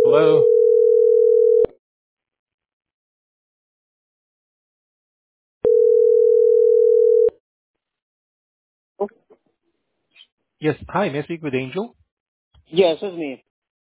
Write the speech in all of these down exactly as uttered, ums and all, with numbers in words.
Hello. Yes. Hi, may I speak with Angel? Yes, it's me.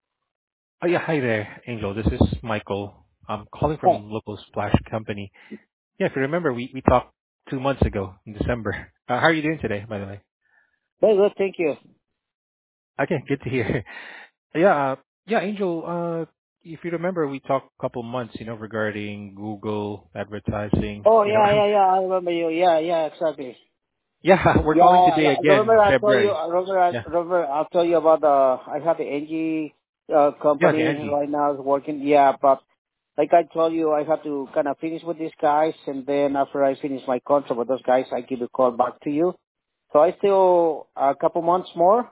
Oh, yeah. Hi there, Angel. This is Michael. I'm calling Oh, from local splash company. Yeah, if you remember, we, we talked two months ago in December. Uh, how are you doing today, by the way? very good, thank you. Okay, good to hear. Yeah, uh, yeah, Angel, uh, if you remember, we talked a couple months, you know, regarding Google advertising. Oh, You know, yeah, yeah, yeah, I remember you. Yeah, yeah, exactly. yeah, we're Yeah, calling I today I remember again, I told you, February. I remember I Yeah, remember I told you about the, I have the N G uh, yeah, the company Angie. right now is working. Yeah, but like I told you, I have to kind of finish with these guys, and then after I finish my contract with those guys, I give a call back to you. So I still a couple months more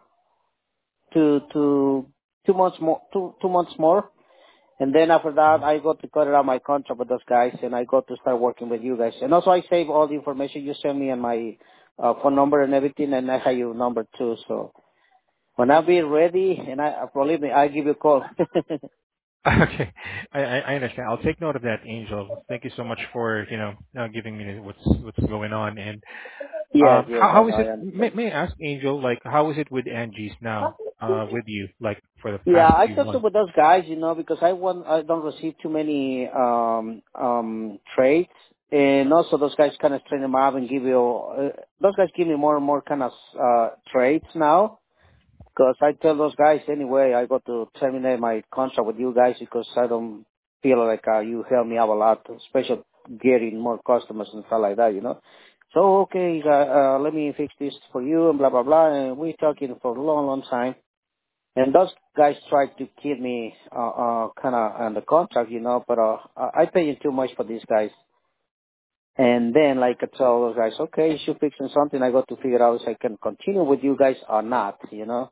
to to two months more two two months more. And then after that, I got to cut out my contract with those guys, and I got to start working with you guys. And also, I save all the information you send me and my uh, phone number and everything, and I have your number too. So when I be ready, and I uh, believe me, I give you a call. Okay. I I I understand. I'll take note of that, Angel. Thank you so much for, you know, uh, giving me what's what's going on. And yes, um, yes, how how is I, it? I May understand. may I ask, Angel, like, how is it with Angie's now, uh, with you, like, for the Yeah, past I few talked months? with those guys, you know, because I want I don't receive too many um um trades, and also those guys kind of train them up and give you uh, those guys give me more and more kind of uh trades now. Because I tell those guys anyway, I got to terminate my contract with you guys because I don't feel like uh, you help me out a lot, especially getting more customers and stuff like that, you know. So okay, uh, uh, let me fix this for you and blah blah blah. And we talking for a long, long time. And those guys tried to keep me uh, uh, kind of on the contract, you know, but uh, I I paying too much for these guys. And then, like I tell those guys, okay, you should fixing something. I got to figure out if I can continue with you guys or not, you know.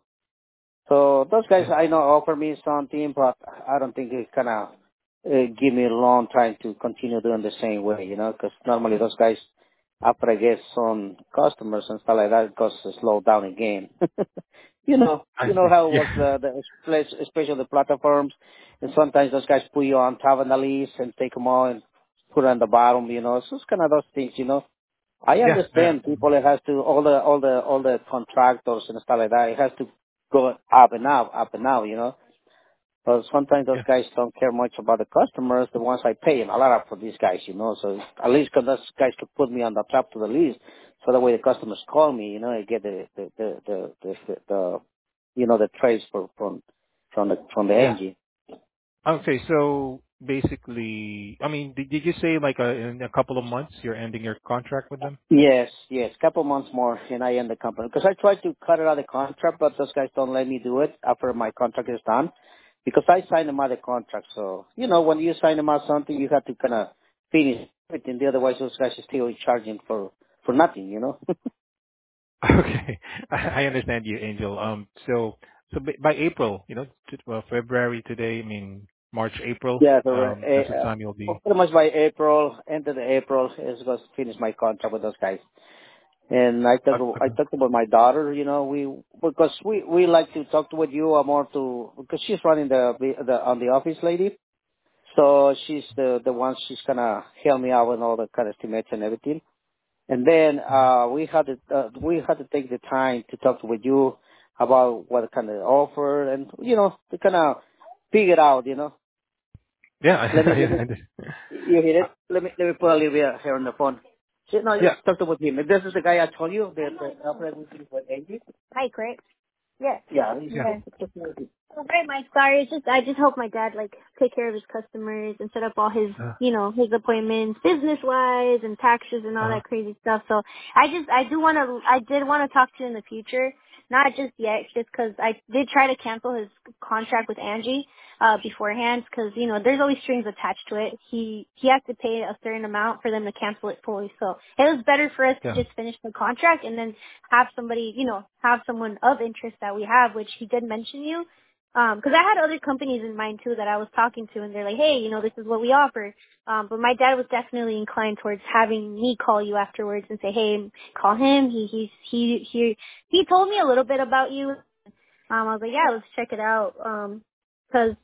So those guys Yeah. I know offer me something, but I don't think it's gonna uh, give me a long time to continue doing the same way, you know, because normally those guys, after I get some customers and stuff like that, it goes to slow down again. you know, I you know see. how it works, Yeah. the, the place- especially the platforms, and sometimes those guys put you on top of the list and take them all and put it on the bottom, you know, so it's kind of those things, you know. I Yeah. Yeah. understand people it has to all the all the all the contractors and stuff like that. It has to go up and up, up and up, you know. But sometimes those Yeah. guys don't care much about the customers. The ones I pay a lot for these guys, you know. So at least 'cause those guys could put me on the top of the list, so that way the customers call me, you know, and get the the the the, the, the, the you know the trades for, from from the from the Yeah. engine. Okay. So basically, I mean, did did you say, like, uh, in a couple of months you're ending your contract with them? Yes, yes, couple months more, and I end the company because I tried to cut it out of the contract, but those guys don't let me do it after my contract is done, because I signed them out of the contract. So you know, when you sign them out something, you have to kind of finish everything. Otherwise, those guys are still charging for for nothing, you know. Okay. I I understand you, Angel. Um, So so by by April, you know, t- well, February today, I mean, March, April, yeah, so um, that's the uh, time you'll uh, be pretty much by April, end of the April, is going to finish my contract with those guys. And I talk, uh, I okay. talked about my daughter, you know, we, because we, we like to talk with you or more to, because she's running the, the, on the office lady. So she's the, the one she's gonna help me out with all the kind of estimates and everything. And then, uh, we had to, uh, we had to take the time to talk with you about what kind of offer and, you know, to kind of figure it out, you know. Yeah, Let me, I let me, I under- you hear uh, it? Let me, let me put a little bit here on the phone. So, no, Yeah. just talk to with him. This is the guy I told you, the, the operator with Angie. Mike, right? Yes. Yeah, he's Yeah. yeah. Okay, Mike. Sorry, it's just I just help my dad like take care of his customers and set up all his Uh, you know his appointments, business wise and taxes and all uh, that crazy stuff. So I just I do want to I did want to talk to you in the future, not just yet, just because I did try to cancel his contract with Angie uh beforehand, because you know there's always strings attached to it. He he has to pay a certain amount for them to cancel it fully. So it was better for us to Yeah. just finish the contract and then have somebody, you know, have someone of interest that we have, which he did mention you. Um, 'cause I had other companies in mind too that I was talking to, and they're like, hey, you know, this is what we offer. Um, but my dad was definitely inclined towards having me call you afterwards and say, hey, call him. He, he's, he, he, he told me a little bit about you. Um, I was like, yeah, let's check it out. Um, 'cause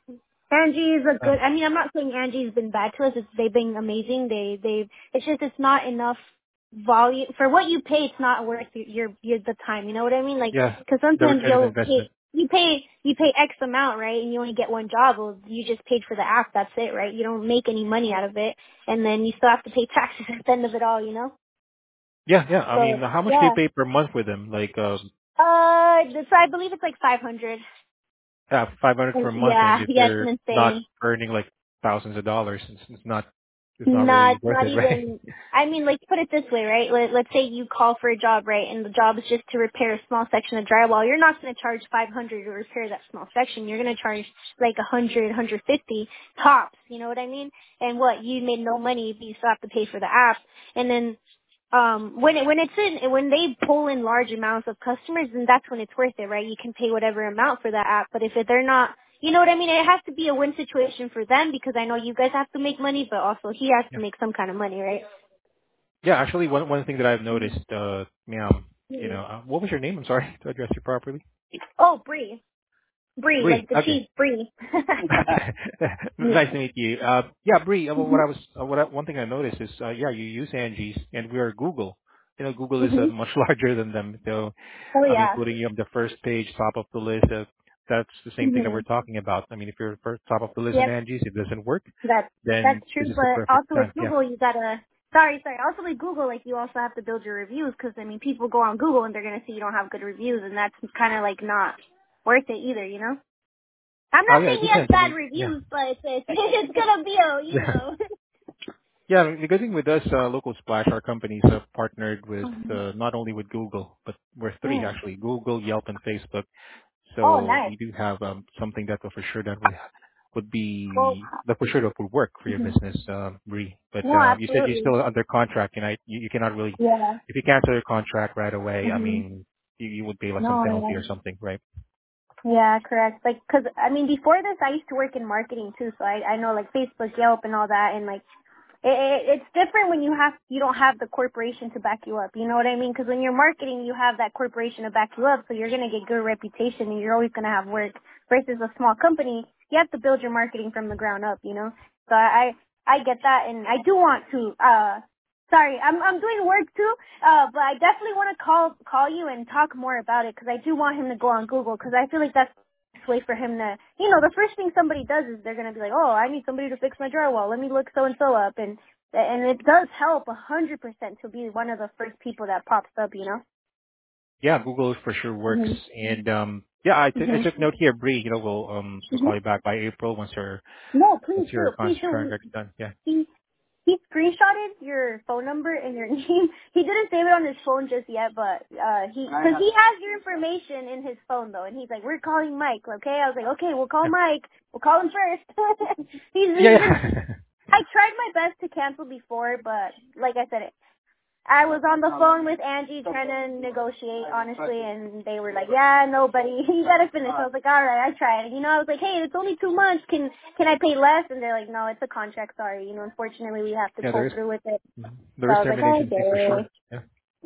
Angie is a Uh, good. I mean, I'm not saying Angie's been bad to us. It's they've been amazing. They they. It's just it's not enough volume for what you pay. It's not worth your your, your the time. You know what I mean? Like, yeah, because the sometimes return of you'll investment. pay you pay you pay X amount, right? And you only get one job. Well, you just paid for the app. That's it, right? You don't make any money out of it, and then you still have to pay taxes at the end of it all. You know? Yeah, yeah. I mean, So how much do you yeah. pay per month with them? Like, um, Uh, so I believe it's like five hundred. yeah, five hundred per month, and Yeah, if yeah, it's you're not insane. earning like thousands of dollars, it's, it's not, it's not Not, really worth not it, right? even. I mean, like put it this way, right? Let, let's say you call for a job, right, and the job is just to repair a small section of drywall. You're not going to charge five hundred to repair that small section. You're going to charge like a hundred, hundred fifty tops. You know what I mean? And what you made no money, but you still have to pay for the app. And then um when it when it's in when they pull in large amounts of customers, then that's when it's worth it, right? You can pay whatever amount for that app. But if it, they're not, you know what I mean? It has to be a win situation for them because I know you guys have to make money, but also he has to Yeah. make some kind of money, right? Yeah, actually, one one thing that I've noticed, uh, meow, you Mhm. know, uh, what was your name? I'm sorry to address you properly. Oh, Bree, Bree, Bree. like the Okay. cheese, Bree. Nice to meet you. Uh, yeah, Bree. Uh, what Mhm. I was, uh, what I, one thing I noticed is, uh, yeah, you use Angie's, and we are Google. You know, Google is uh, Mhm. much larger than them. So, Oh I mean, yeah. putting you on the first page, top of the list, uh, that's the same thing that we're Mhm. talking about. I mean, if you're first top of the list in Yep. Angie's, it doesn't work, That's that's then true, this is the but perfect also with time. Yeah. Google, you gotta. Sorry, sorry. Also with Google, like you also have to build your reviews because I mean, people go on Google and they're gonna see you don't have good reviews, and that's kind of like not worth it either, you know. I'm Oh, not yeah, saying it he has depends. I bad mean, yeah. reviews, but it's it's, it's gonna be a you Yeah. know. Yeah, I mean, the good thing with us, uh, Local Splash, our companies have partnered with, Mhm. uh, not only with Google, but we're three Mm. actually, Google, Yelp, and Facebook. Oh, So nice. we do have um, something that will for sure that would would Well, be that for sure that would work for your hmm business, uh, Bree. But no, uh, you said you're absolutely. still under contract, and I you, you cannot really Yeah. if you cancel your contract right away. I hmm mean, you, you would pay like some No, penalty yeah. or something, right? Yeah, correct. Like, cause I mean, before this, I used to work in marketing too, so I I know like Facebook, Yelp, and all that, and like it, it, it's different when you have you don't have the corporation to back you up. You know what I mean? Because when you're marketing, you have that corporation to back you up, so you're gonna get good reputation and you're always gonna have work. Versus a small company, you have to build your marketing from the ground up. You know, so I I get that, and I do want to. uh Sorry, I'm I'm doing work too, uh, but I definitely want to call call you and talk more about it because I do want him to go on Google because I feel like that's way for him to, you know, the first thing somebody does is they're gonna be like, oh, I need somebody to fix my drywall. Let me look so and so up, and and it does help a hundred percent to be one of the first people that pops up, you know. Yeah, Google for sure works, Mhm. and um, yeah, I, t- I Mhm. took note here, Bree. You know, we'll um we'll call Mhm. you back by April once your No, once please your do, con- please do. contract's done. Yeah. He he screenshotted your phone number and your name. He didn't save it on his phone just yet, but uh he because he has your information in his phone though, and he's like, we're calling Mike, okay? I was like, okay, we'll call Yeah. Mike. We'll call him first. he's Yeah. he's been. Yeah. I tried my best to cancel before, but like I said, I was on the phone with Angie trying to negotiate, honestly, and they were like, yeah, nobody, you gotta finish. I was like, alright, I tried. You know, I was like, hey, it's only two months, can can I pay less? And they're like, no, it's a contract, sorry. You know, unfortunately, we have to Yeah, pull there is through with it. mhm. there So is I was like, termination fee for okay, sure. Yeah.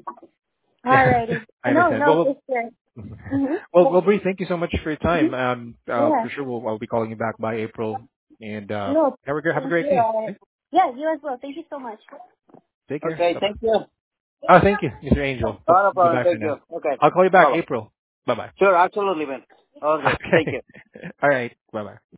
Yeah. alrighty. I No, understand. no, Well, for sure. Mm-hmm. well, well, Bree, thank you so much for your time. Mm-hmm. Um, uh, Yeah. for sure, we'll, I'll be calling you back by April. And uh, No, have a great, have a thank great you. day. Uh, Okay? yeah, you as well. Thank you so much. Take care. Okay, Bye bye. thank you. Oh, thank you, mister Angel. But Not a problem. goodbye for Thank now. you. Okay. I'll call you back Bye-bye. April. Bye bye. Sure, absolutely, man. Okay, thank you. Okay. All right. Bye bye.